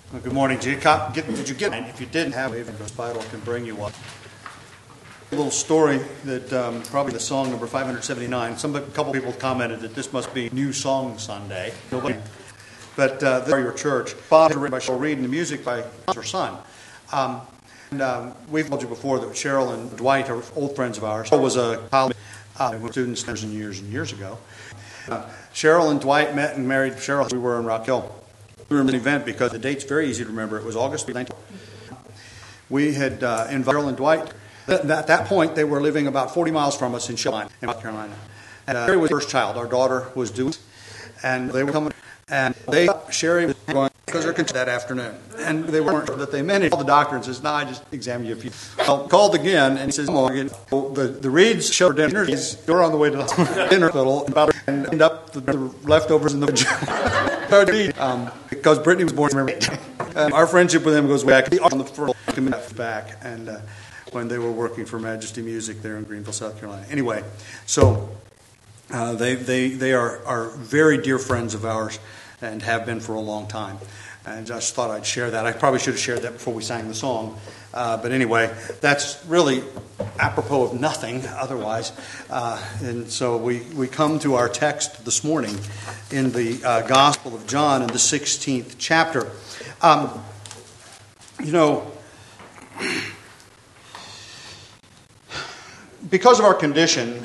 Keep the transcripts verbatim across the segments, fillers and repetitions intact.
Well, good morning. Did you, cop, get, did you get If you didn't have a Bible, can bring you one. A little story that um, probably the song number five hundred seventy-nine. Some a couple people commented that this must be New Song Sunday. Nobody, but uh, this is your church. Father written by Cheryl Reed and the music by her son. Um, and um, we've told you before that Cheryl and Dwight are old friends of ours. Cheryl was a college uh, student years and years and years ago. Uh, Cheryl and Dwight met and married. Cheryl, we were in Rock Hill. We remember the event because the date's very easy to remember. It was August nineteenth. We had uh, invited Cheryl and Dwight. At that point, they were living about forty miles from us in Shelby, in North Carolina. And uh, Sherry was the first child. Our daughter was due, and they were coming. And they Sherry was going because they're concerned that afternoon, and they weren't sure that they meant it. Called the doctor and says, "No, I just examined you a few." Well, called again, and he says, "Oh, the the Reeds showed dinner. They were on the way to the dinner hospital, and ended up the, the leftovers in the fridge." um, because Brittany was born. Um, our friendship with them goes back on the first back, and. Uh, when they were working for Majesty Music there in Greenville, South Carolina. Anyway, so uh, they they they are, are very dear friends of ours and have been for a long time. And I just thought I'd share that. I probably should have shared that before we sang the song. Uh, but anyway, that's really apropos of nothing otherwise. Uh, and so we, we come to our text this morning in the uh, Gospel of John in the sixteenth chapter. Um, you know... Because of our condition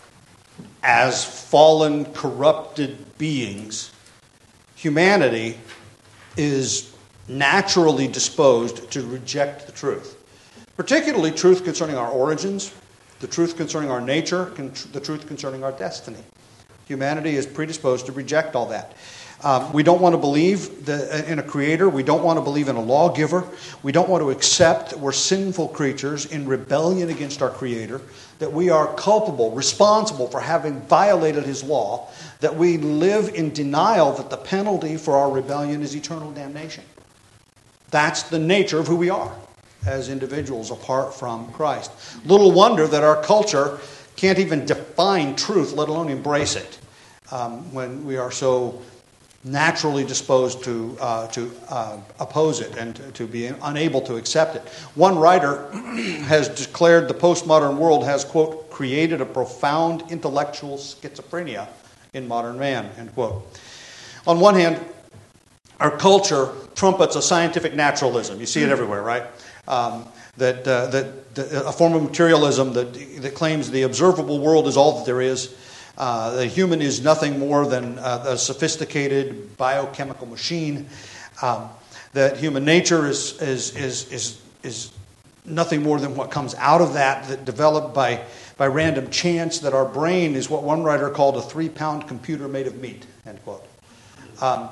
as fallen, corrupted beings, humanity is naturally disposed to reject the truth. Particularly truth concerning our origins, the truth concerning our nature, the truth concerning our destiny. Humanity is predisposed to reject all that. Um, we don't want to believe the, in a creator. We don't want to believe in a lawgiver. We don't want to accept that we're sinful creatures in rebellion against our creator, that we are culpable, responsible for having violated his law, that we live in denial that the penalty for our rebellion is eternal damnation. That's the nature of who we are as individuals apart from Christ. Little wonder that our culture can't even define truth, let alone embrace it, um, when we are so naturally disposed to uh, to uh, oppose it and to, to be unable to accept it. One writer has declared the postmodern world has, quote, created a profound intellectual schizophrenia in modern man, end quote. On one hand, our culture trumpets a scientific naturalism. You see it everywhere, right? Um, that, uh, that, that a form of materialism that, that claims the observable world is all that there is. Uh, the human is nothing more than uh, a sophisticated biochemical machine. Um, that human nature is, is is is is nothing more than what comes out of that, that developed by by random chance. That our brain is what one writer called a three-pound computer made of meat. End quote. Um,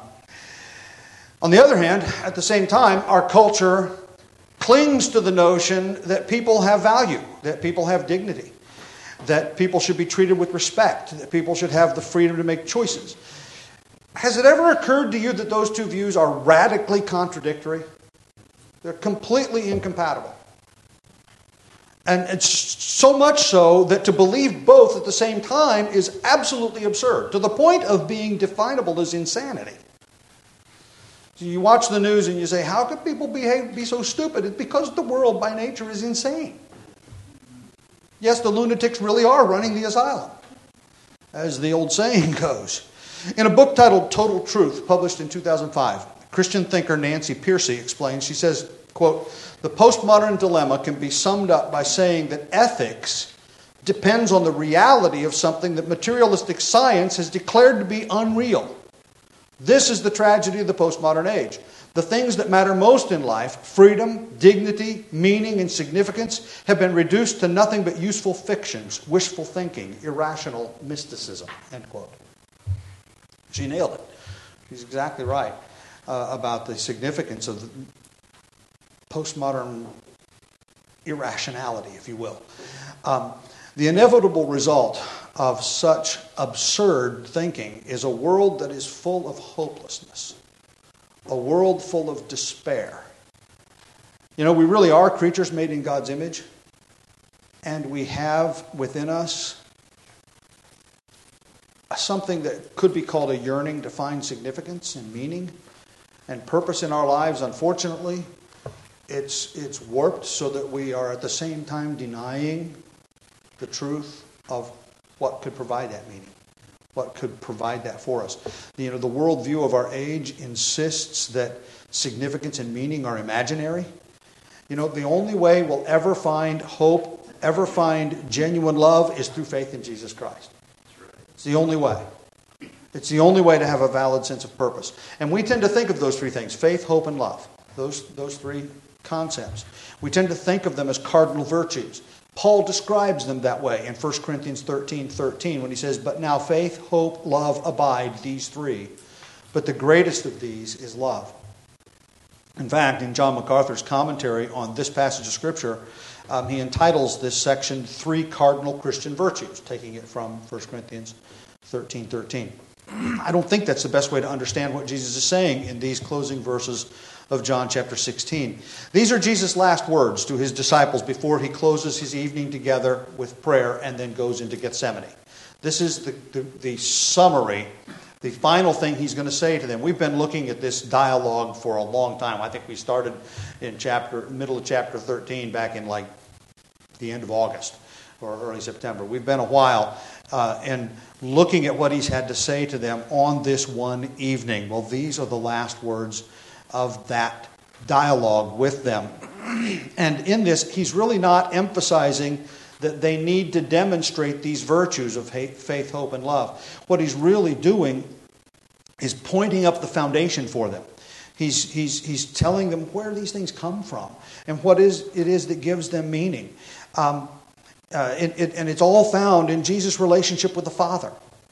on the other hand, at the same time, our culture clings to the notion that people have value, that people have dignity, that people should be treated with respect, that people should have the freedom to make choices. Has it ever occurred to you that those two views are radically contradictory? They're completely incompatible. And it's so much so that to believe both at the same time is absolutely absurd, to the point of being definable as insanity. So you watch the news and you say, how could people behave, be so stupid? It's because the world by nature is insane. Yes, the lunatics really are running the asylum, as the old saying goes. In a book titled Total Truth, published in two thousand five, Christian thinker Nancy Pearcey explains, she says, quote, the postmodern dilemma can be summed up by saying that ethics depends on the reality of something that materialistic science has declared to be unreal. This is the tragedy of the postmodern age. The things that matter most in life, freedom, dignity, meaning, and significance, have been reduced to nothing but useful fictions, wishful thinking, irrational mysticism, end quote. She nailed it. She's exactly right uh, about the significance of the postmodern irrationality, if you will. Um, the inevitable result of such absurd thinking is a world that is full of hopelessness. A world full of despair. You know, we really are creatures made in God's image, and we have within us something that could be called a yearning to find significance and meaning. and purpose in our lives, unfortunately, it's it's warped so that we are at the same time denying the truth of what could provide that meaning, what could provide that for us. You know, the worldview of our age insists that significance and meaning are imaginary. You know, the only way we'll ever find hope, ever find genuine love is through faith in Jesus Christ. It's the only way. It's the only way to have a valid sense of purpose. And we tend to think of those three things, faith, hope, and love. Those, those three concepts. We tend to think of them as cardinal virtues. Paul describes them that way in First Corinthians thirteen thirteen when he says, "But now faith, hope, love abide, these three. But the greatest of these is love." In fact, in John MacArthur's commentary on this passage of Scripture, um, he entitles this section, Three Cardinal Christian Virtues, taking it from First Corinthians thirteen thirteen. I don't think that's the best way to understand what Jesus is saying in these closing verses of John chapter sixteen. These are Jesus' last words to his disciples before he closes his evening together with prayer and then goes into Gethsemane. This is the, the, the summary, the final thing he's going to say to them. We've been looking at this dialogue for a long time. I think we started in chapter middle of chapter thirteen back in like the end of August or early September. We've been a while uh, and looking at what he's had to say to them on this one evening. Well, these are the last words of that dialogue with them. And in this, he's really not emphasizing that they need to demonstrate these virtues of faith, hope, and love. What he's really doing is pointing up the foundation for them. He's, he's, he's telling them where these things come from and what is it is that gives them meaning. Um, uh, it, it, and it's all found in Jesus' relationship with the Father.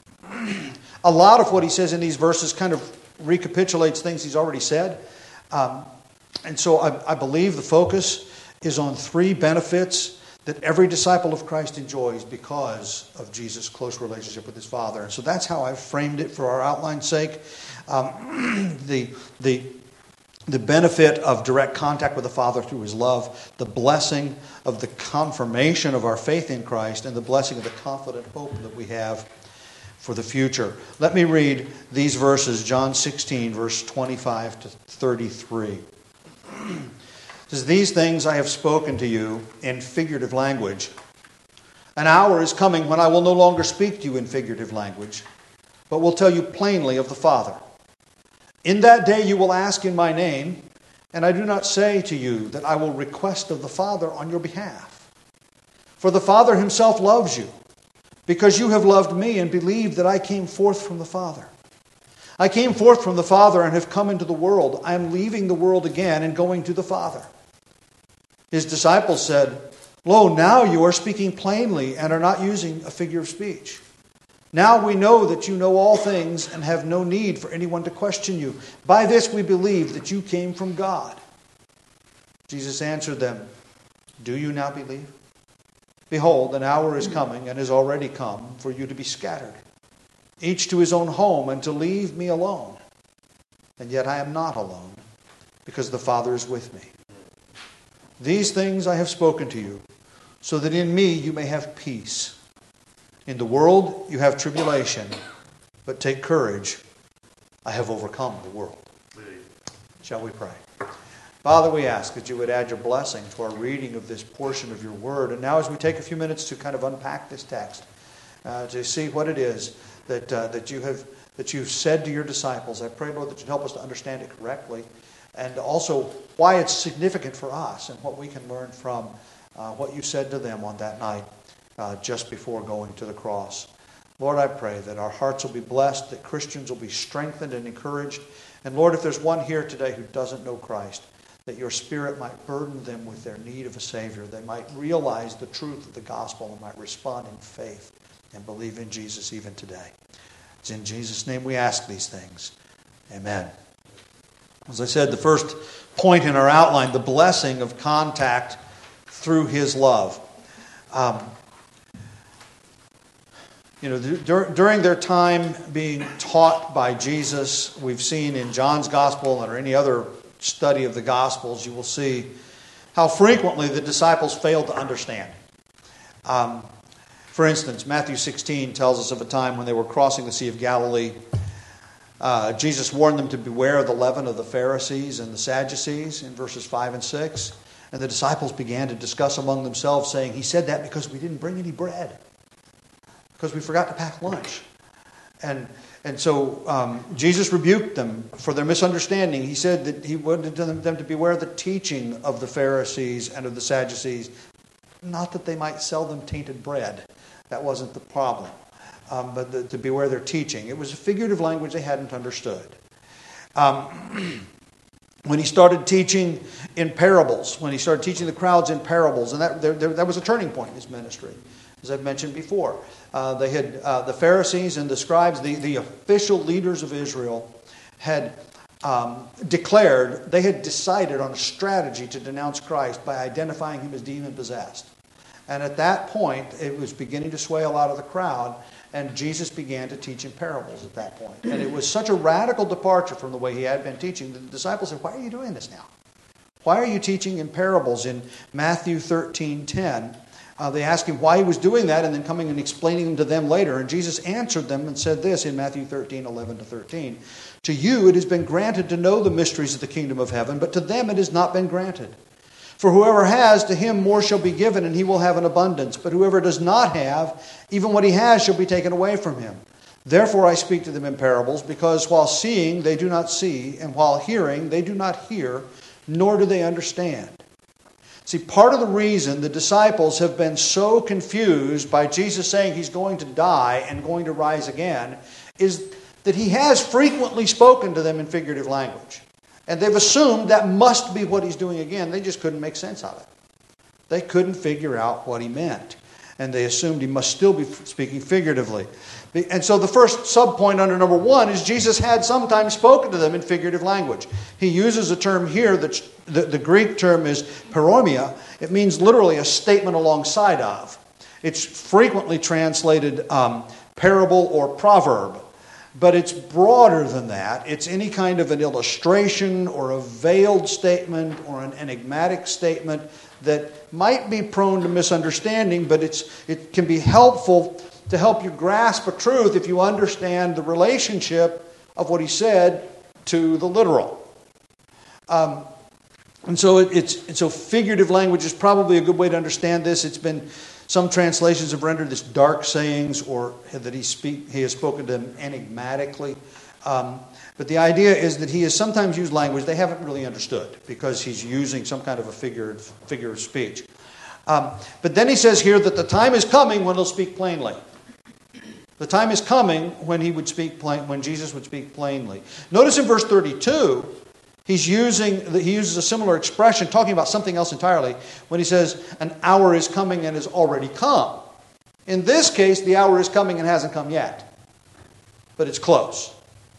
A lot of what he says in these verses kind of recapitulates things he's already said. Um, and so I, I believe the focus is on three benefits that every disciple of Christ enjoys because of Jesus' close relationship with his Father. And so that's how I've framed it for our outline's sake. Um, the, the, the benefit of direct contact with the Father through his love, the blessing of the confirmation of our faith in Christ, and the blessing of the confident hope that we have for the future. Let me read these verses, John sixteen, verse twenty-five to thirty-three. It says, "These things I have spoken to you in figurative language. An hour is coming when I will no longer speak to you in figurative language, but will tell you plainly of the Father. In that day you will ask in my name, and I do not say to you that I will request of the Father on your behalf. For the Father himself loves you, because you have loved me and believed that I came forth from the Father. I came forth from the Father and have come into the world. I am leaving the world again and going to the Father." His disciples said, "Lo, now you are speaking plainly and are not using a figure of speech. Now we know that you know all things and have no need for anyone to question you. By this we believe that you came from God." Jesus answered them, "Do you now believe? Behold, an hour is coming and has already come for you to be scattered, each to his own home, and to leave me alone. And yet I am not alone, because the Father is with me. These things I have spoken to you, so that in me you may have peace. In the world you have tribulation, but take courage. I have overcome the world." Shall we pray? Father, we ask that you would add your blessing to our reading of this portion of your word. And now as we take a few minutes to kind of unpack this text, uh, to see what it is that uh, that you have that you've said to your disciples, I pray, Lord, that you'd help us to understand it correctly, and also why it's significant for us and what we can learn from uh, what you said to them on that night uh, just before going to the cross. Lord, I pray that our hearts will be blessed, that Christians will be strengthened and encouraged. And Lord, if there's one here today who doesn't know Christ, that your Spirit might burden them with their need of a Savior. They might realize the truth of the gospel and might respond in faith and believe in Jesus even today. It's in Jesus' name we ask these things. Amen. As I said, the first point in our outline, the blessing of contact through his love. Um, you know, dur- during their time being taught by Jesus, we've seen in John's gospel or any other study of the Gospels, you will see how frequently the disciples failed to understand. Um, for instance, Matthew sixteen tells us of a time when they were crossing the Sea of Galilee. Uh, Jesus warned them to beware of the leaven of the Pharisees and the Sadducees in verses five and six. And the disciples began to discuss among themselves, saying, he said that because we didn't bring any bread, because we forgot to pack lunch. And and so um, Jesus rebuked them for their misunderstanding. He said that he wanted them to beware of the teaching of the Pharisees and of the Sadducees, not that they might sell them tainted bread. That wasn't the problem. Um, but the, to beware their teaching. It was a figurative language they hadn't understood. Um, when he started teaching in parables, when he started teaching the crowds in parables, and that there, there, that was a turning point in his ministry, as I've mentioned before. Uh, they had uh, the Pharisees and the scribes, the, the official leaders of Israel, had um, declared, they had decided on a strategy to denounce Christ by identifying him as demon-possessed. And at that point, it was beginning to sway a lot of the crowd, and Jesus began to teach in parables at that point. And it was such a radical departure from the way he had been teaching that the disciples said, why are you doing this now? Why are you teaching in parables? In Matthew thirteen ten, uh, they asked him why he was doing that and then coming and explaining them to them later. And Jesus answered them and said this in Matthew thirteen eleven to thirteen. To you it has been granted to know the mysteries of the kingdom of heaven, but to them it has not been granted. For whoever has, to him more shall be given, and he will have an abundance. But whoever does not have, even what he has shall be taken away from him. Therefore I speak to them in parables, because while seeing they do not see, and while hearing they do not hear, nor do they understand. See, part of the reason the disciples have been so confused by Jesus saying he's going to die and going to rise again is that he has frequently spoken to them in figurative language. And they've assumed that must be what he's doing again. They just couldn't make sense of it. They couldn't figure out what he meant. And they assumed he must still be speaking figuratively. And so the first subpoint under number one is Jesus had sometimes spoken to them in figurative language. He uses a term here, that the, the Greek term is paromia. It means literally a statement alongside of. It's frequently translated um, parable or proverb. But it's broader than that. It's any kind of an illustration or a veiled statement or an enigmatic statement that might be prone to misunderstanding, but it's it can be helpful to help you grasp a truth if you understand the relationship of what he said to the literal. Um, and so it, it's and so figurative language is probably a good way to understand this. It's been Some translations have rendered this dark sayings, or that he speak he has spoken to them enigmatically. Um, but the idea is that he has sometimes used language they haven't really understood because he's using some kind of a figure, figure of speech. Um, but then he says here that the time is coming when he'll speak plainly. The time is coming when he would speak plain, when Jesus would speak plainly. Notice in verse thirty-two, He's using, he uses a similar expression, talking about something else entirely, when he says, an hour is coming and has already come. In this case, the hour is coming and hasn't come yet. But it's close.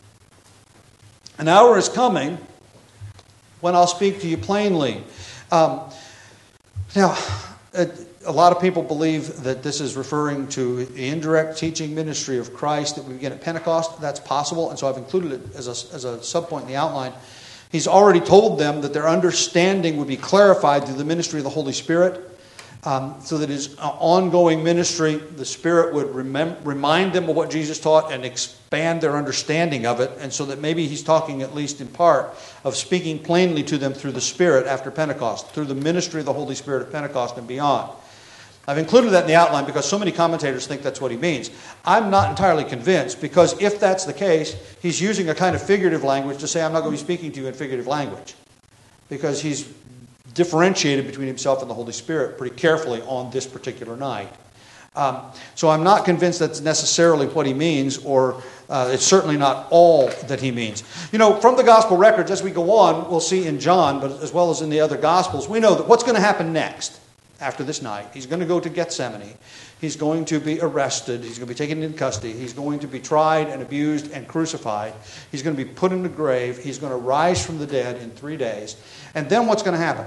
An hour is coming when I'll speak to you plainly. Um, now, a, a lot of people believe that this is referring to the indirect teaching ministry of Christ that we begin at Pentecost. That's possible, and so I've included it as a, as a subpoint in the outline. He's already told them that their understanding would be clarified through the ministry of the Holy Spirit, um, so that his ongoing ministry, the Spirit would remem- remind them of what Jesus taught and expand their understanding of it, and so that maybe he's talking, at least in part, of speaking plainly to them through the Spirit after Pentecost, through the ministry of the Holy Spirit at Pentecost and beyond. I've included that in the outline because so many commentators think that's what he means. I'm not entirely convinced, because if that's the case, he's using a kind of figurative language to say, I'm not going to be speaking to you in figurative language. Because he's differentiated between himself and the Holy Spirit pretty carefully on this particular night. Um, so I'm not convinced that's necessarily what he means, or uh, it's certainly not all that he means. You know, from the gospel records, as we go on, we'll see in John, but as well as in the other gospels, we know that what's going to happen next. After this night, he's going to go to Gethsemane. He's going to be arrested. He's going to be taken into custody. He's going to be tried and abused and crucified. He's going to be put in the grave. He's going to rise from the dead in three days. And then what's going to happen?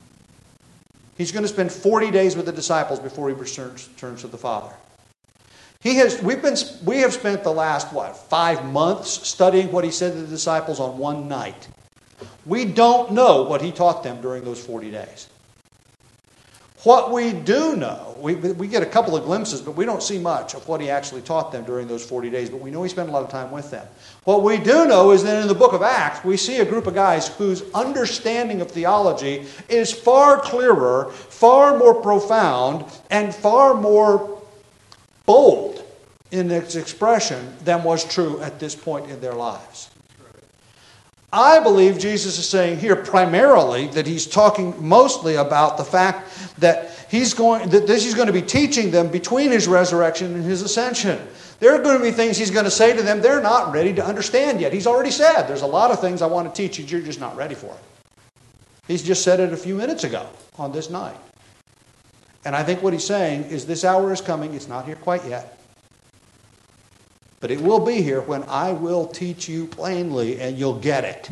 He's going to spend forty days with the disciples before he returns, returns to the Father. He has. We've been. We have spent the last what five months studying what he said to the disciples on one night. We don't know what he taught them during those forty days. What we do know, we, we get a couple of glimpses, but we don't see much of what he actually taught them during those forty days, but we know he spent a lot of time with them. What we do know is that in the book of Acts, we see a group of guys whose understanding of theology is far clearer, far more profound, and far more bold in its expression than was true at this point in their lives. I believe Jesus is saying here primarily that he's talking mostly about the fact that he's going that this he's going to be teaching them between his resurrection and his ascension. There are going to be things he's going to say to them they're not ready to understand yet. He's already said there's a lot of things I want to teach you, you're just not ready for it. He's just said it a few minutes ago on this night. And I think what he's saying is this hour is coming, it's not here quite yet. But it will be here when I will teach you plainly and you'll get it.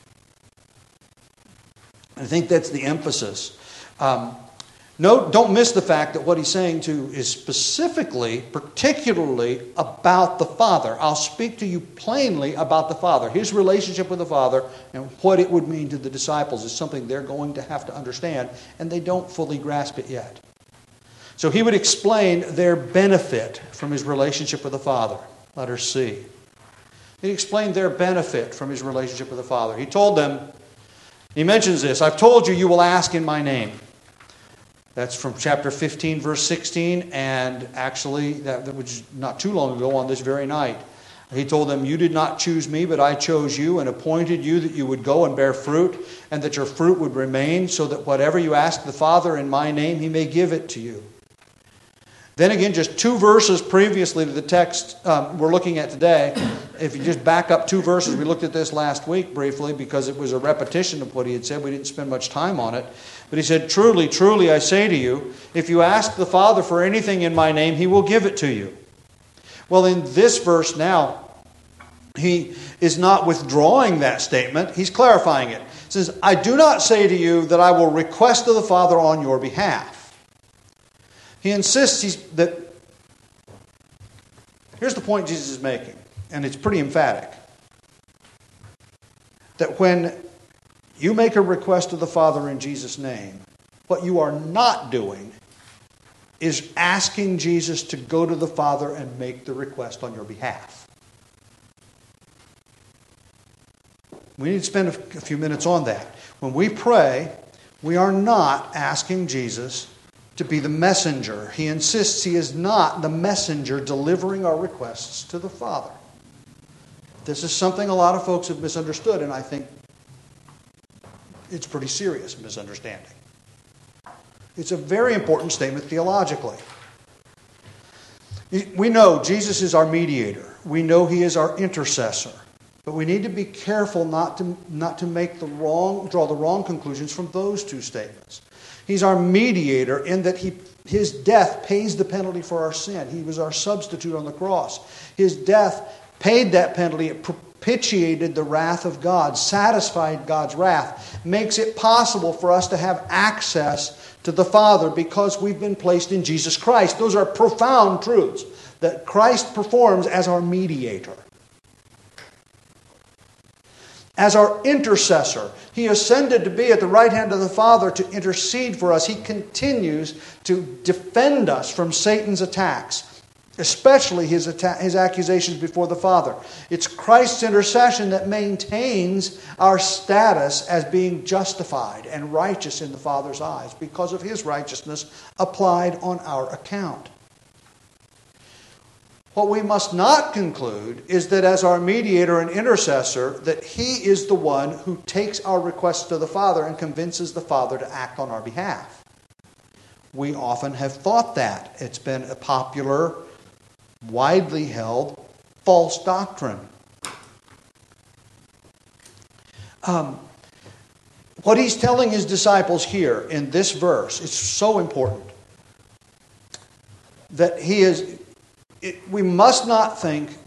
I think that's the emphasis. Um, no, don't miss the fact that what he's saying to is specifically, particularly about the Father. I'll speak to you plainly about the Father. His relationship with the Father and what it would mean to the disciples is something they're going to have to understand, and they don't fully grasp it yet. So he would explain their benefit from his relationship with the Father. Letter C. He explained their benefit from his relationship with the Father. He told them, he mentions this, I've told you, you will ask in my name. That's from chapter fifteen, verse sixteen, and actually, that, that was not too long ago on this very night. He told them, you did not choose me, but I chose you and appointed you that you would go and bear fruit, and that your fruit would remain, so that whatever you ask the Father in my name, he may give it to you. Then again, just two verses previously to the text um, we're looking at today. If you just back up two verses, we looked at this last week briefly because it was a repetition of what he had said. We didn't spend much time on it. But he said, truly, truly, I say to you, if you ask the Father for anything in my name, he will give it to you. Well, in this verse now, he is not withdrawing that statement. He's clarifying it. He says, I do not say to you that I will request of the Father on your behalf. He insists he's, that, here's the point Jesus is making, and it's pretty emphatic. That when you make a request to the Father in Jesus' name, what you are not doing is asking Jesus to go to the Father and make the request on your behalf. We need to spend a few minutes on that. When we pray, we are not asking Jesus to be the messenger. He insists he is not the messenger delivering our requests to the Father. This is something a lot of folks have misunderstood, and I think it's pretty serious misunderstanding. It's a very important statement theologically. We know Jesus is our mediator. We know he is our intercessor. But we need to be careful not to, not to make the wrong, draw the wrong conclusions from those two statements. He's our mediator in that he, his death pays the penalty for our sin. He was our substitute on the cross. His death paid that penalty. It propitiated the wrath of God, satisfied God's wrath, makes it possible for us to have access to the Father because we've been placed in Jesus Christ. Those are profound truths that Christ performs as our mediator. As our intercessor, he ascended to be at the right hand of the Father to intercede for us. He continues to defend us from Satan's attacks, especially his, atta- his accusations before the Father. It's Christ's intercession that maintains our status as being justified and righteous in the Father's eyes because of his righteousness applied on our account. What we must not conclude is that as our mediator and intercessor, that he is the one who takes our requests to the Father and convinces the Father to act on our behalf. We often have thought that. It's been a popular, widely held, false doctrine. Um, what he's telling his disciples here in this verse is so important. That he is... It, we must not think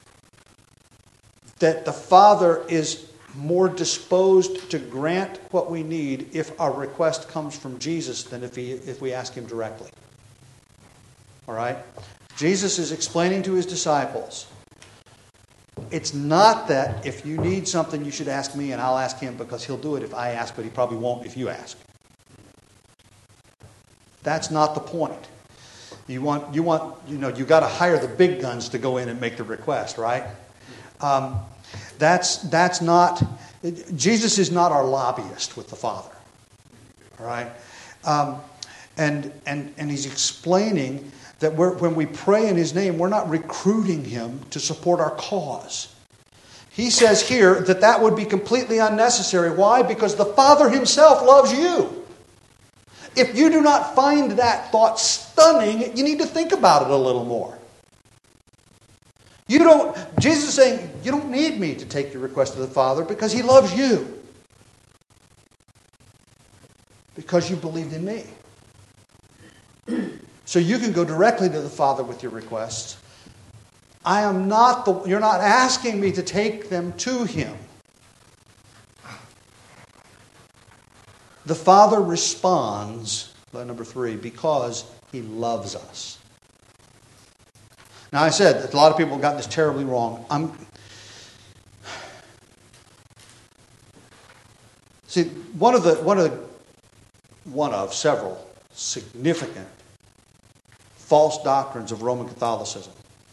that the Father is more disposed to grant what we need if our request comes from Jesus than if, he, if we ask him directly. All right? Jesus is explaining to his disciples, it's not that if you need something you should ask me and I'll ask him because he'll do it if I ask, but he probably won't if you ask. That's not the point. You want, you want, you know, you got to hire the big guns to go in and make the request, right? Um, that's that's not. Jesus is not our lobbyist with the Father, all right? Um, and and and he's explaining that we're, when we pray in his name, we're not recruiting him to support our cause. He says here that that would be completely unnecessary. Why? Because the Father himself loves you. If you do not find that thought stunning, you need to think about it a little more. You don't, Jesus is saying, you don't need me to take your request to the Father because he loves you. Because you believed in me. So you can go directly to the Father with your requests. I am not the, you're not asking me to take them to him. The Father responds, by number three, because he loves us. Now I said that a lot of people have gotten this terribly wrong. I'm, see, one of the one of the, one of several significant false doctrines of Roman Catholicism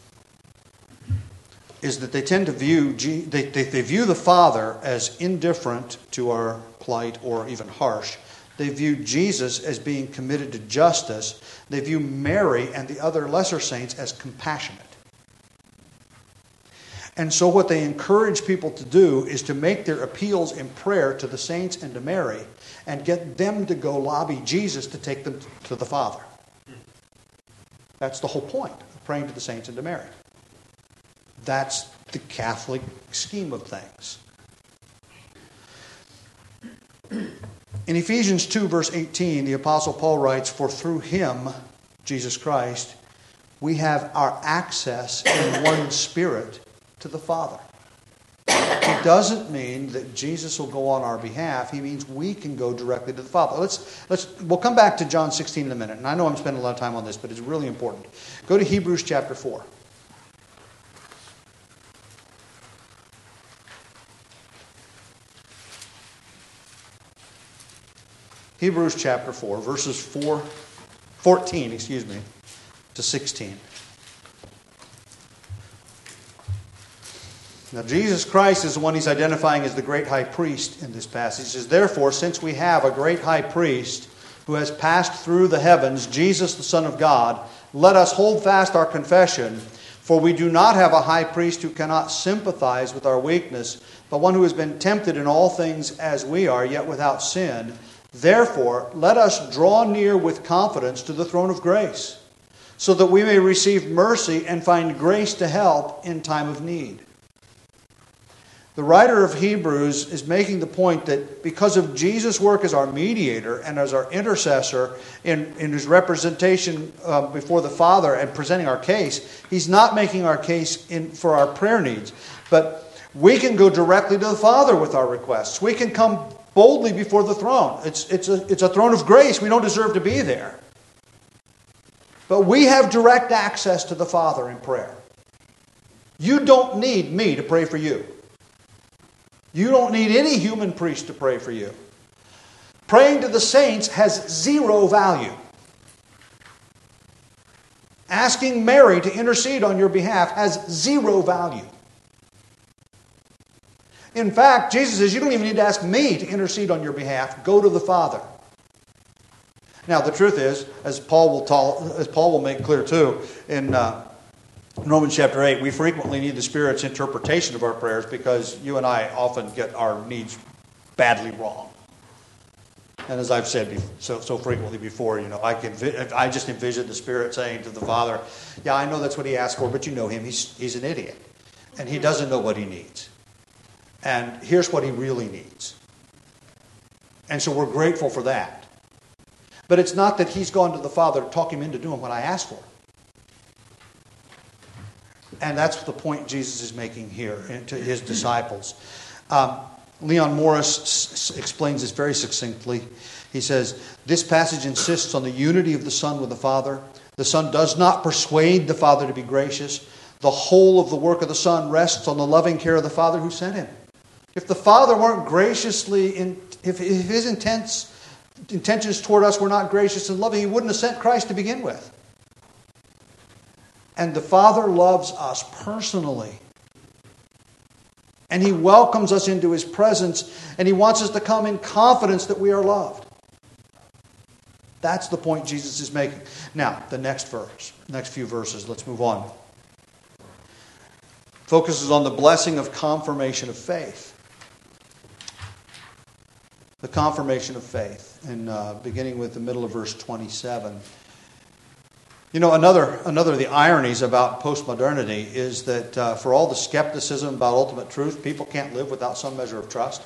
is that they tend to view they, they, they view the Father as indifferent to our plight or even harsh. They view Jesus as being committed to justice. They view Mary and the other lesser saints as compassionate. And so what they encourage people to do is to make their appeals in prayer to the saints and to Mary and get them to go lobby Jesus to take them to the Father. That's the whole point of praying to the saints and to Mary. That's the Catholic scheme of things. In Ephesians two, verse eighteen, the Apostle Paul writes, "For through him, Jesus Christ, we have our access in one Spirit to the Father." It doesn't mean that Jesus will go on our behalf. He means we can go directly to the Father. Let's let's we'll come back to John sixteen in a minute. And I know I'm spending a lot of time on this, but it's really important. Go to Hebrews chapter four. Hebrews chapter four, verses four, fourteen, excuse me, to sixteen. Now, Jesus Christ is the one he's identifying as the great high priest in this passage. He says, "Therefore, since we have a great high priest who has passed through the heavens, Jesus, the Son of God, let us hold fast our confession. For we do not have a high priest who cannot sympathize with our weakness, but one who has been tempted in all things as we are, yet without sin. Therefore, let us draw near with confidence to the throne of grace, so that we may receive mercy and find grace to help in time of need." The writer of Hebrews is making the point that because of Jesus' work as our mediator and as our intercessor in, in his representation uh, before the Father and presenting our case, he's not making our case in, for our prayer needs. But we can go directly to the Father with our requests. We can come boldly before the throne. It's, it's, a, it's a throne of grace. We don't deserve to be there. But we have direct access to the Father in prayer. You don't need me to pray for you. You don't need any human priest to pray for you. Praying to the saints has zero value. Asking Mary to intercede on your behalf has zero value. In fact, Jesus says, you don't even need to ask me to intercede on your behalf. Go to the Father. Now, the truth is, as Paul will, tell, as Paul will make clear too, in uh, Romans chapter eight, we frequently need the Spirit's interpretation of our prayers because you and I often get our needs badly wrong. And as I've said so, so frequently before, you know, I can I just envision the Spirit saying to the Father, "Yeah, I know that's what he asked for, but you know him. He's he's an idiot, and he doesn't know what he needs. And here's what he really needs." And so we're grateful for that. But it's not that he's gone to the Father to talk him into doing what I asked for. And that's the point Jesus is making here to his disciples. Um, Leon Morris s- explains this very succinctly. He says, "This passage insists on the unity of the Son with the Father. The Son does not persuade the Father to be gracious. The whole of the work of the Son rests on the loving care of the Father who sent him. If the Father weren't graciously, in, if, if his intents intentions toward us were not gracious and loving, He wouldn't have sent Christ to begin with. And the Father loves us personally. And He welcomes us into His presence, and He wants us to come in confidence that we are loved. That's the point Jesus is making. Now, the next verse, next few verses, let's move on. Focuses on the blessing of confirmation of faith. The confirmation of faith, and uh, beginning with the middle of verse twenty-seven. You know, another another of the ironies about postmodernity is that uh, for all the skepticism about ultimate truth, people can't live without some measure of trust.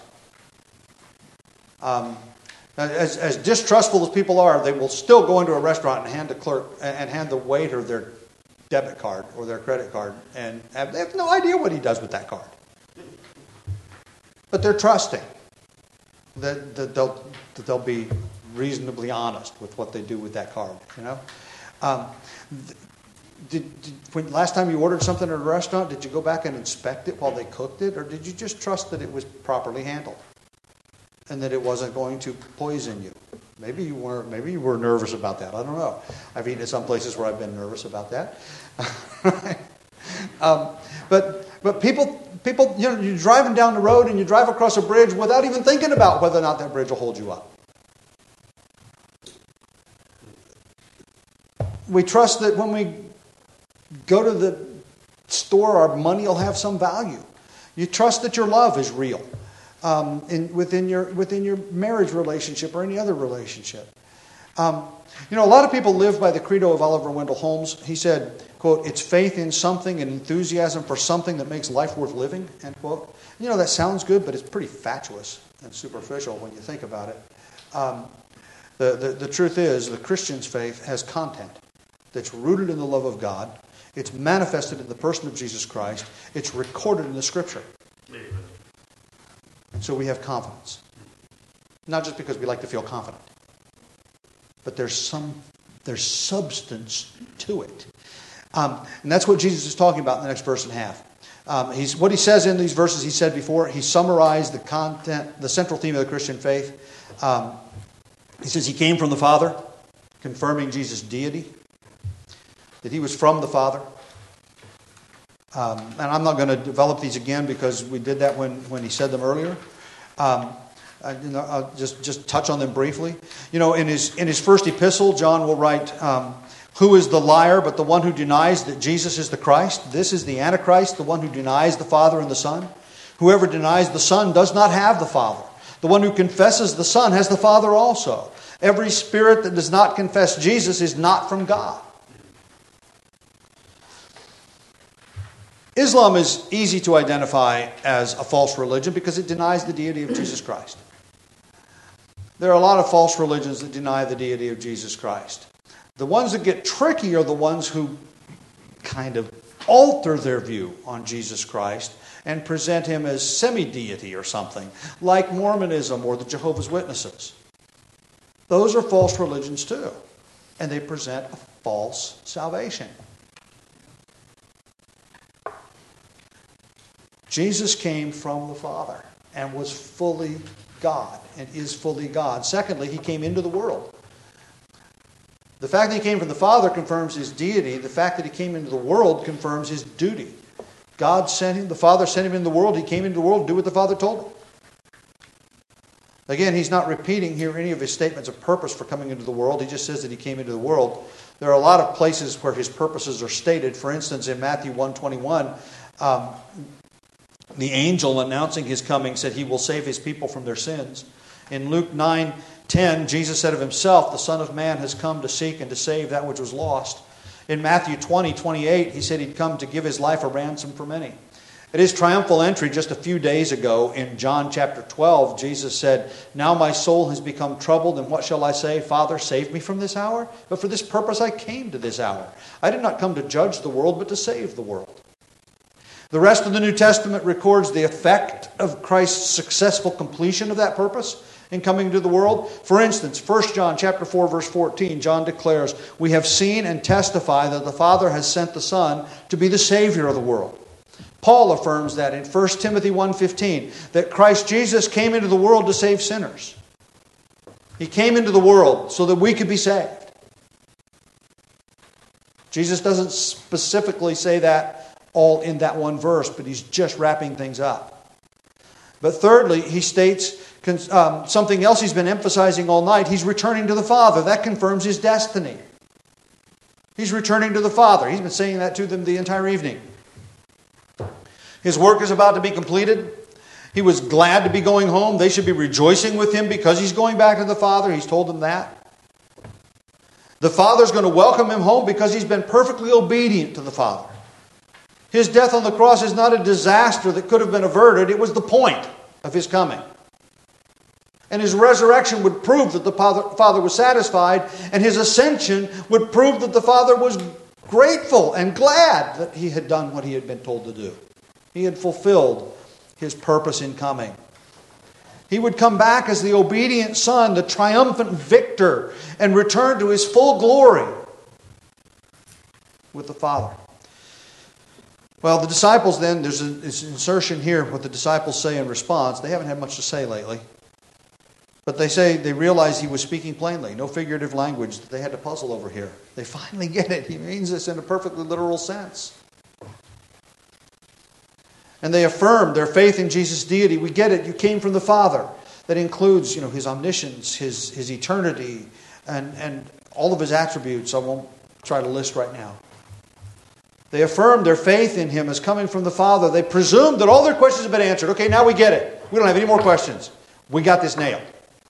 Um, as, as distrustful as people are, they will still go into a restaurant and hand the clerk and hand the waiter their debit card or their credit card, and have, they have no idea what he does with that card. But they're trusting that, that they'll that they'll be reasonably honest with what they do with that card. You know. Um, did, did when last time you ordered something at a restaurant, did you go back and inspect it while they cooked it, or did you just trust that it was properly handled and that it wasn't going to poison you? Maybe you were. Maybe you were nervous about that. I don't know. I've eaten at some places where I've been nervous about that. um, but but people people you know you're driving down the road and you drive across a bridge without even thinking about whether or not that bridge will hold you up. We trust that when we go to the store, our money will have some value. You trust that your love is real um, in, within your within your marriage relationship or any other relationship. Um, you know, a lot of people live by the credo of Oliver Wendell Holmes. He said, quote, "It's faith in something and enthusiasm for something that makes life worth living," end quote. You know, that sounds good, but it's pretty fatuous and superficial when you think about it. Um, the, the, the truth is, the Christian's faith has content that's rooted in the love of God. It's manifested in the person of Jesus Christ. It's recorded in the Scripture. And so we have confidence. Not just because we like to feel confident, but there's some there's substance to it. Um, and that's what Jesus is talking about in the next verse and a half. Um, he's, what he says in these verses, he said before, he summarized the content, the central theme of the Christian faith. Um, he says he came from the Father, confirming Jesus' deity, that he was from the Father. Um, and I'm not going to develop these again because we did that when, when he said them earlier. Um, I, you know, I'll just, just touch on them briefly. You know, in his in his first epistle, John will write, um, "Who is the liar but the one who denies that Jesus is the Christ? This is the Antichrist, the one who denies the Father and the Son. Whoever denies the Son does not have the Father. The one who confesses the Son has the Father also. Every spirit that does not confess Jesus is not from God." Islam is easy to identify as a false religion because it denies the deity of Jesus Christ. There are a lot of false religions that deny the deity of Jesus Christ. The ones that get tricky are the ones who kind of alter their view on Jesus Christ and present him as semi-deity or something, like Mormonism or the Jehovah's Witnesses. Those are false religions too, and they present a false salvation. Jesus came from the Father and was fully God and is fully God. Secondly, he came into the world. The fact that he came from the Father confirms his deity. The fact that he came into the world confirms his duty. God sent him, the Father sent him into the world. He came into the world to do what the Father told him. Again, he's not repeating here any of his statements of purpose for coming into the world. He just says that he came into the world. There are a lot of places where his purposes are stated. For instance, in Matthew one twenty-one, um, the angel announcing his coming said he will save his people from their sins. In Luke nine ten, Jesus said of himself, "The Son of Man has come to seek and to save that which was lost." In Matthew twenty twenty-eight, he said he'd come to give his life a ransom for many. At his triumphal entry just a few days ago in John chapter twelve, Jesus said, "Now my soul has become troubled, and what shall I say? Father, save me from this hour? But for this purpose I came to this hour. I did not come to judge the world, but to save the world." The rest of the New Testament records the effect of Christ's successful completion of that purpose in coming to the world. For instance, First John chapter four, verse fourteen, John declares, "We have seen and testify that the Father has sent the Son to be the Savior of the world." Paul affirms that in First Timothy one fifteen, that Christ Jesus came into the world to save sinners. He came into the world so that we could be saved. Jesus doesn't specifically say that all in that one verse, but he's just wrapping things up. But thirdly, he states um, something else he's been emphasizing all night. He's returning to the Father. That confirms his destiny. He's returning to the Father. He's been saying that to them the entire evening. His work is about to be completed. He was glad to be going home. They should be rejoicing with him because he's going back to the Father. He's told them that. The Father's going to welcome him home because he's been perfectly obedient to the Father. His death on the cross is not a disaster that could have been averted. It was the point of his coming. And his resurrection would prove that the Father was satisfied, and his ascension would prove that the Father was grateful and glad that he had done what he had been told to do. He had fulfilled his purpose in coming. He would come back as the obedient Son, the triumphant victor, and return to his full glory with the Father. Well, the disciples then, there's an insertion here, what the disciples say in response. They haven't had much to say lately. But they say they realize he was speaking plainly. No figurative language that they had to puzzle over here. They finally get it. He means this in a perfectly literal sense. And they affirm their faith in Jesus' deity. We get it. You came from the Father. That includes, you know, his omniscience, his, his eternity, and, and all of his attributes. I won't try to list right now. They affirm their faith in him as coming from the Father. They presume that all their questions have been answered. Okay, now we get it. We don't have any more questions. We got this nailed.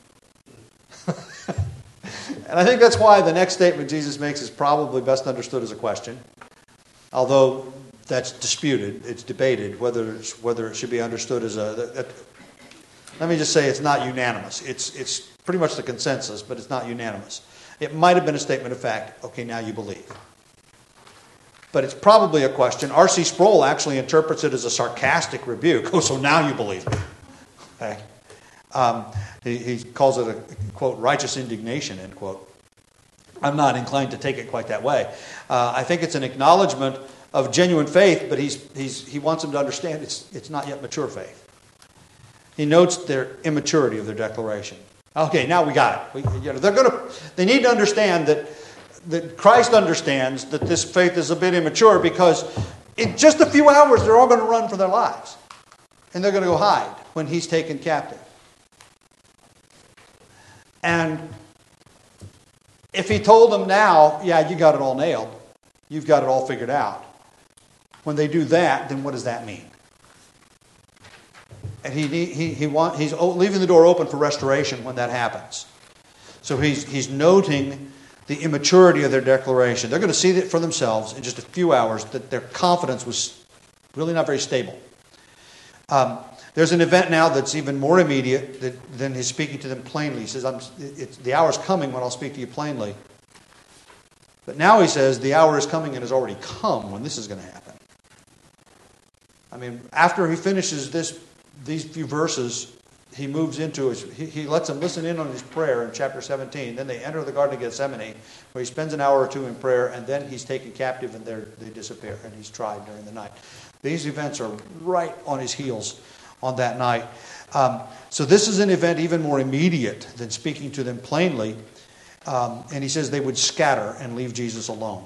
And I think that's why the next statement Jesus makes is probably best understood as a question. Although that's disputed. It's debated whether it's, whether it should be understood as a... a let me just say it's not unanimous. It's, it's pretty much the consensus, but it's not unanimous. It might have been a statement of fact. Okay, now you believe. But it's probably a question. R C Sproul actually interprets it as a sarcastic rebuke. Oh, so now you believe me. Okay. Um, he, he calls it a, quote, righteous indignation, end quote. I'm not inclined to take it quite that way. Uh, I think it's an acknowledgement of genuine faith, but he's, he's, he wants them to understand it's, it's not yet mature faith. He notes their immaturity of their declaration. Okay, now we got it. We, you know, they're gonna, they need to understand that, that Christ understands that this faith is a bit immature because in just a few hours they're all going to run for their lives. And they're going to go hide when he's taken captive. And if he told them now, yeah, you got it all nailed. You've got it all figured out. When they do that, then what does that mean? And he he he want, he's leaving the door open for restoration when that happens. So he's he's noting the immaturity of their declaration. They're going to see it for themselves in just a few hours that their confidence was really not very stable. Um, There's an event now that's even more immediate than his speaking to them plainly. He says, I'm, it's, the hour is coming when I'll speak to you plainly. But now he says, the hour is coming and has already come when this is going to happen. I mean, after he finishes this, these few verses, he moves into his, he, he lets them listen in on his prayer in chapter seventeen. Then they enter the Garden of Gethsemane, where he spends an hour or two in prayer, and then he's taken captive and they disappear, and he's tried during the night. These events are right on his heels on that night. Um, so this is an event even more immediate than speaking to them plainly. Um, and he says they would scatter and leave Jesus alone.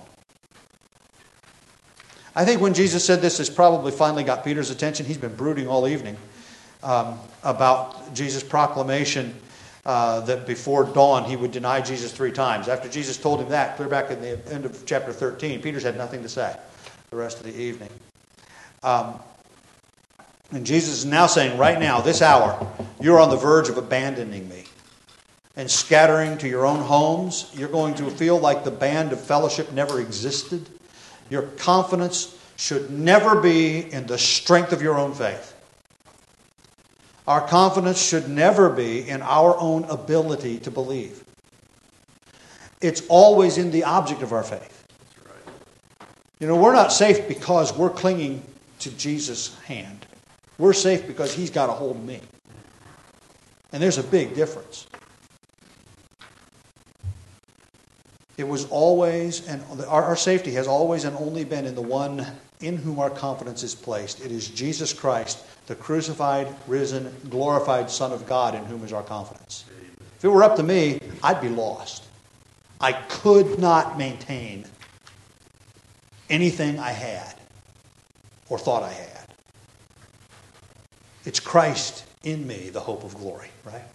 I think when Jesus said this, this probably finally got Peter's attention. He's been brooding all evening um, about Jesus' proclamation uh, that before dawn he would deny Jesus three times. After Jesus told him that, clear back in the end of chapter thirteen, Peter's had nothing to say the rest of the evening. Um, And Jesus is now saying, right now, this hour, you're on the verge of abandoning me and scattering to your own homes. You're going to feel like the band of fellowship never existed. Your confidence should never be in the strength of your own faith. Our confidence should never be in our own ability to believe. It's always in the object of our faith. That's right. You know, we're not safe because we're clinging to Jesus' hand. We're safe because he's got a hold of me. And there's a big difference. It was always, and our, our safety has always and only been in the one in whom our confidence is placed. It is Jesus Christ, the crucified, risen, glorified Son of God, in whom is our confidence. If it were up to me, I'd be lost. I could not maintain anything I had or thought I had. It's Christ in me, the hope of glory, right?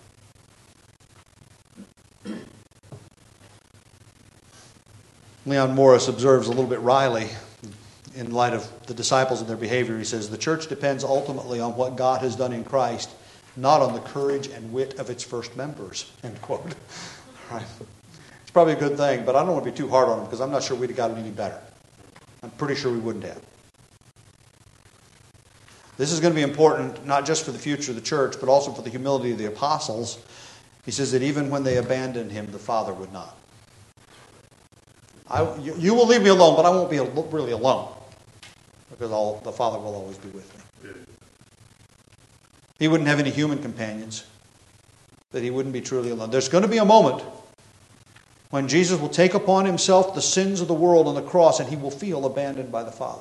Leon Morris observes a little bit wryly, in light of the disciples and their behavior, he says, the church depends ultimately on what God has done in Christ, not on the courage and wit of its first members, end quote. Right. It's probably a good thing, but I don't want to be too hard on them because I'm not sure we'd have gotten any better. I'm pretty sure we wouldn't have. This is going to be important, not just for the future of the church, but also for the humility of the apostles. He says that even when they abandoned him, the Father would not. I, you, you will leave me alone, but I won't be really alone. Because I'll, the Father will always be with me. He wouldn't have any human companions, but he wouldn't be truly alone. There's going to be a moment when Jesus will take upon himself the sins of the world on the cross, and he will feel abandoned by the Father.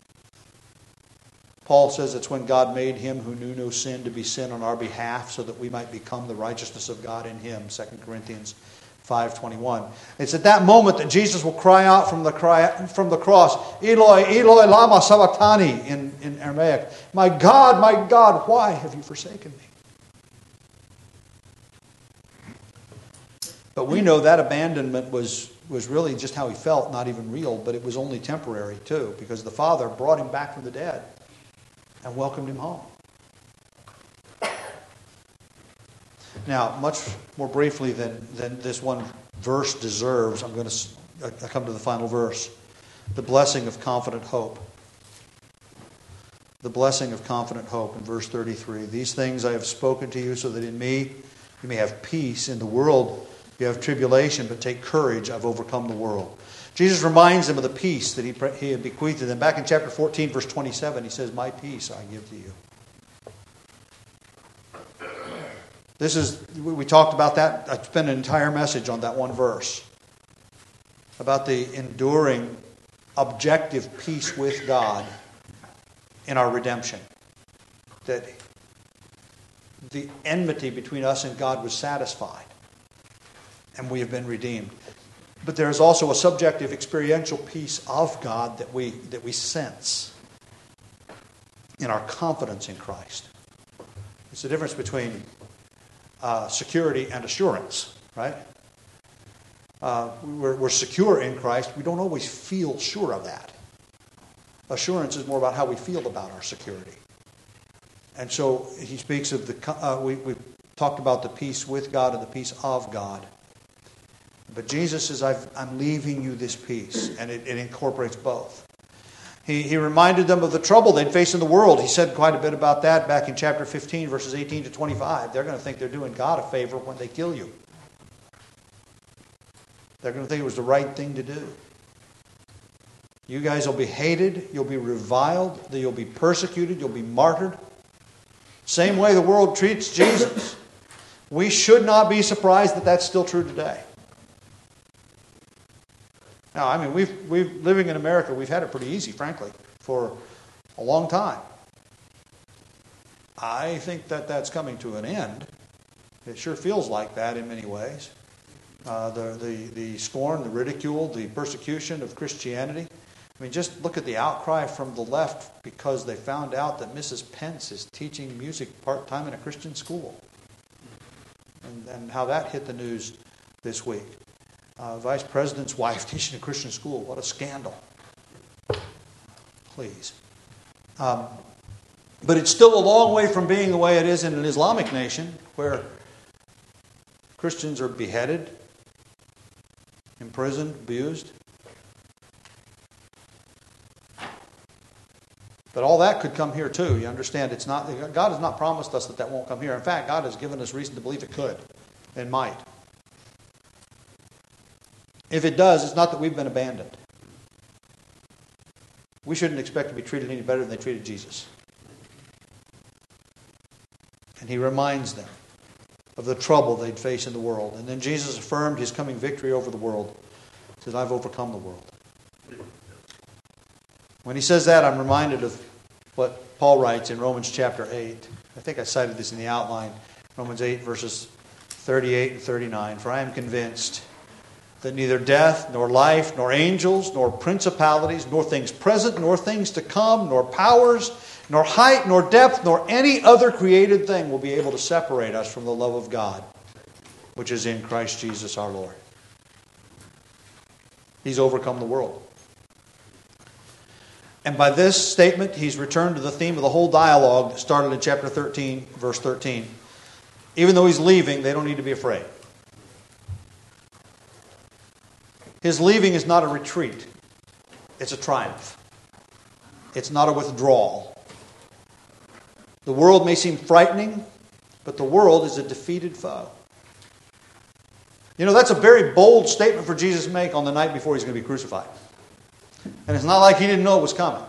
Paul says it's when God made him who knew no sin to be sin on our behalf so that we might become the righteousness of God in him, Second Corinthians five twenty-one. It's at that moment that Jesus will cry out from the cry from the cross, Eloi, Eloi, lama sabachthani in, in Aramaic. My God, my God, why have you forsaken me? But we know that abandonment was, was really just how he felt, not even real, but it was only temporary too, because the Father brought him back from the dead and welcomed him home. Now, much more briefly than, than this one verse deserves, I'm going to I come to the final verse. The blessing of confident hope. The blessing of confident hope in verse thirty-three. These things I have spoken to you so that in me you may have peace. In the world you have tribulation, but take courage, I've overcome the world. Jesus reminds them of the peace that he, he had bequeathed to them. Back in chapter fourteen, verse twenty-seven, he says, my peace I give to you. This is, we talked about that. I spent an entire message on that one verse. About the enduring, objective peace with God in our redemption. That the enmity between us and God was satisfied. And we have been redeemed. But there is also a subjective, experiential peace of God that we, that we sense in our confidence in Christ. It's the difference between Uh, security and assurance, right? Uh, we're, we're secure in Christ. We don't always feel sure of that. Assurance is more about how we feel about our security. And so he speaks of the, uh, we, we talked about the peace with God and the peace of God. But Jesus says, I've, I'm leaving you this peace. And it, it incorporates both. He, he reminded them of the trouble they'd face in the world. He said quite a bit about that back in chapter fifteen, verses eighteen to twenty-five. They're going to think they're doing God a favor when they kill you. They're going to think it was the right thing to do. You guys will be hated. You'll be reviled. You'll be persecuted. You'll be martyred. Same way the world treats Jesus. We should not be surprised that that's still true today. Now, I mean, we've, we've living in America, we've had it pretty easy, frankly, for a long time. I think that that's coming to an end. It sure feels like that in many ways. Uh, the, the, the scorn, the ridicule, the persecution of Christianity. I mean, just look at the outcry from the left because they found out that Missus Pence is teaching music part-time in a Christian school. And, and how that hit the news this week. Uh, Vice President's wife teaching a Christian school. What a scandal. Please. Um, but it's still a long way from being the way it is in an Islamic nation where Christians are beheaded, imprisoned, abused. But all that could come here too. You understand, it's not God has not promised us that that won't come here. In fact, God has given us reason to believe it could and might. If it does, it's not that we've been abandoned. We shouldn't expect to be treated any better than they treated Jesus. And he reminds them of the trouble they'd face in the world. And then Jesus affirmed his coming victory over the world. He says, I've overcome the world. When he says that, I'm reminded of what Paul writes in Romans chapter eight. I think I cited this in the outline. Romans eight, verses thirty-eight and thirty-nine. For I am convinced that neither death, nor life, nor angels, nor principalities, nor things present, nor things to come, nor powers, nor height, nor depth, nor any other created thing will be able to separate us from the love of God, which is in Christ Jesus our Lord. He's overcome the world. And by this statement, he's returned to the theme of the whole dialogue that started in chapter thirteen, verse thirteen. Even though he's leaving, they don't need to be afraid. His leaving is not a retreat. It's a triumph. It's not a withdrawal. The world may seem frightening, but the world is a defeated foe. You know, that's a very bold statement for Jesus to make on the night before he's going to be crucified. And it's not like he didn't know it was coming.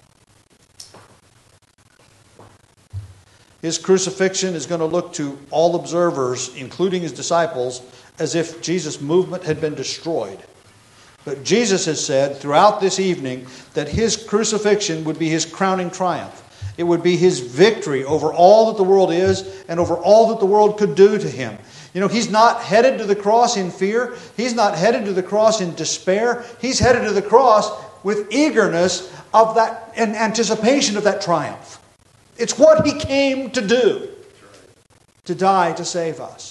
His crucifixion is going to look to all observers, including his disciples, as if Jesus' movement had been destroyed. But Jesus has said throughout this evening that his crucifixion would be his crowning triumph. It would be his victory over all that the world is and over all that the world could do to him. You know, he's not headed to the cross in fear. He's not headed to the cross in despair. He's headed to the cross with eagerness of that and anticipation of that triumph. It's what he came to do, to die to save us.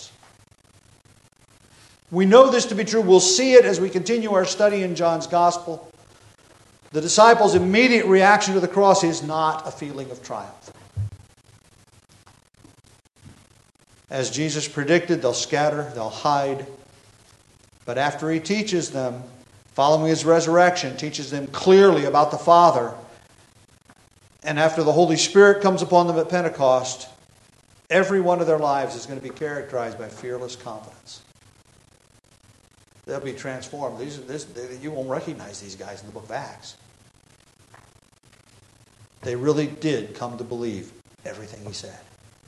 We know this to be true. We'll see it as we continue our study in John's Gospel. The disciples' immediate reaction to the cross is not a feeling of triumph. As Jesus predicted, they'll scatter, they'll hide. But after he teaches them, following his resurrection, teaches them clearly about the Father, and after the Holy Spirit comes upon them at Pentecost, every one of their lives is going to be characterized by fearless confidence. They'll be transformed. These, this, you won't recognize these guys in the book of Acts. They really did come to believe everything he said.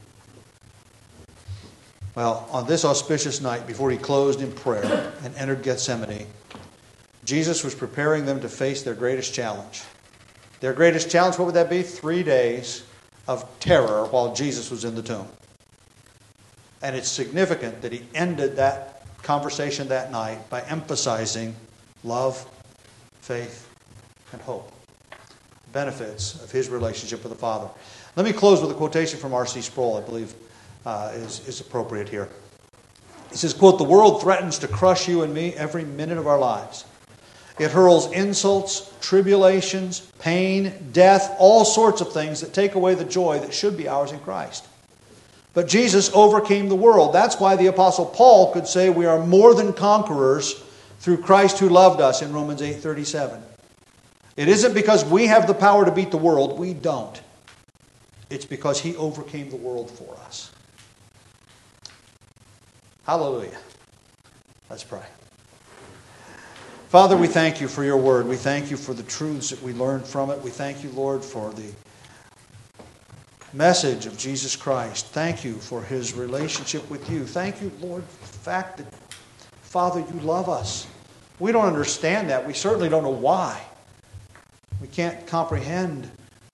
Well, on this auspicious night, before he closed in prayer and entered Gethsemane, Jesus was preparing them to face their greatest challenge. Their greatest challenge, what would that be? Three days of terror while Jesus was in the tomb. And it's significant that he ended that conversation that night by emphasizing love, faith, and hope. Benefits of his relationship with the Father. Let me close with a quotation from R C Sproul, I believe uh, is, is appropriate here. He says, quote, "The world threatens to crush you and me every minute of our lives. It hurls insults, tribulations, pain, death, all sorts of things that take away the joy that should be ours in Christ. But Jesus overcame the world. That's why the Apostle Paul could say we are more than conquerors through Christ who loved us in Romans eight thirty-seven. It isn't because we have the power to beat the world. We don't. It's because he overcame the world for us." Hallelujah. Let's pray. Father, we thank you for your word. We thank you for the truths that we learned from it. We thank you, Lord, for the message of Jesus Christ. Thank you for his relationship with you. Thank you, Lord, for the fact that, Father, you love us. We don't understand that. We certainly don't know why. We can't comprehend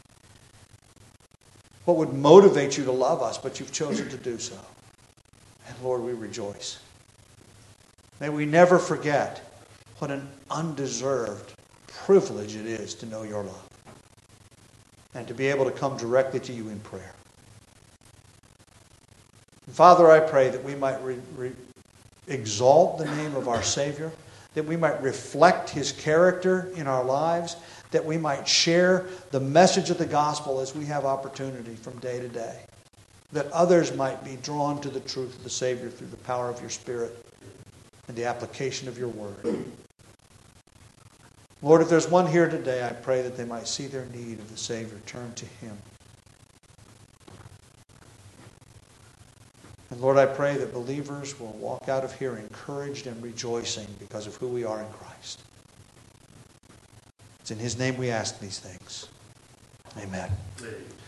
what would motivate you to love us, but you've chosen to do so. And Lord, we rejoice. May we never forget what an undeserved privilege it is to know your love and to be able to come directly to you in prayer. And Father, I pray that we might re- re- exalt the name of our Savior, that we might reflect his character in our lives, that we might share the message of the gospel as we have opportunity from day to day, that others might be drawn to the truth of the Savior through the power of your Spirit and the application of your word. Lord, if there's one here today, I pray that they might see their need of the Savior, turn to him. And Lord, I pray that believers will walk out of here encouraged and rejoicing because of who we are in Christ. It's in his name we ask these things. Amen. Amen.